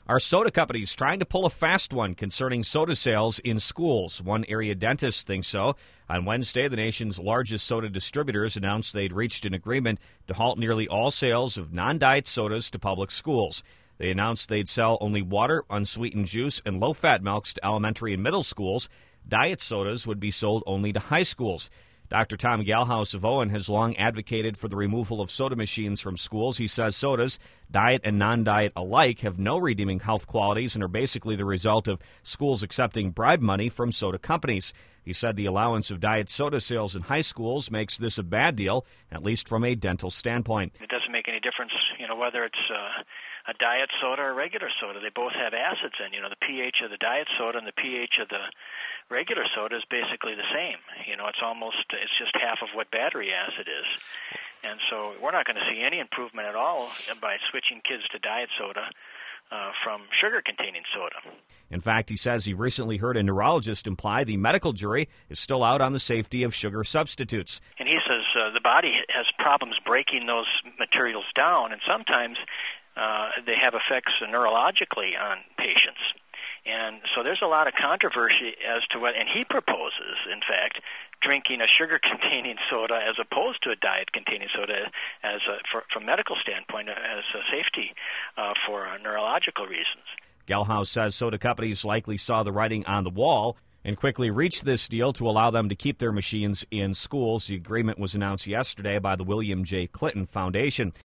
Are soda companies trying to pull a fast one concerning soda sales in schools? One area dentist thinks so. On Wednesday, the nation's largest soda distributors announced they'd reached an agreement to halt nearly all sales of non-diet sodas to public schools. They announced they'd sell only water, unsweetened juice, and low-fat milks to elementary and middle schools. Diet sodas would be sold only to high schools. Dr. Tom Galhaus of Owen has long advocated for the removal of soda machines from schools. He says sodas, diet and non-diet alike, have no redeeming health qualities and are basically the result of schools accepting bribe money from soda companies. He said the allowance of diet soda sales in high schools makes this a bad deal, at least from a dental standpoint. It doesn't make any difference, whether it's a diet soda or a regular soda. They both have acids in. The pH of the diet soda and the pH of the regular soda is basically the same. It's just half of what battery acid is. And so we're not going to see any improvement at all by switching kids to diet soda from sugar-containing soda. In fact, he says he recently heard a neurologist imply the medical jury is still out on the safety of sugar substitutes. And he says the body has problems breaking those materials down, and sometimes they have effects neurologically on patients. And so there's a lot of controversy as to what, and he proposes, in fact, drinking a sugar-containing soda as opposed to a diet-containing soda from medical standpoint as a safety for neurological reasons. Galhaus says soda companies likely saw the writing on the wall and quickly reached this deal to allow them to keep their machines in schools. The agreement was announced yesterday by the William J. Clinton Foundation.